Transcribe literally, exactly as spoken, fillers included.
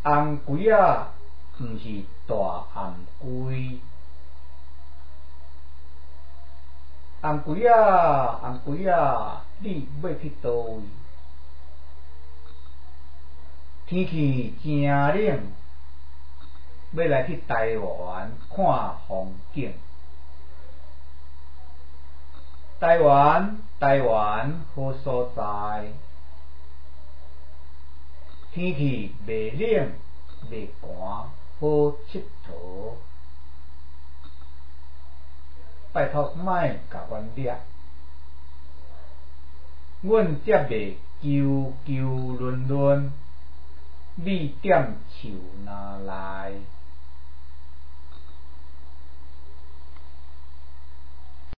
红龟仔毋是大暗龟，红龟仔，红龟仔，你要去倒位？天气真冷，要来去台湾看风景。台湾，台湾好所在，天气袂冷袂寒，好佚佗。拜托莫甲阮掠，阮则袂求求论论，你点树若来。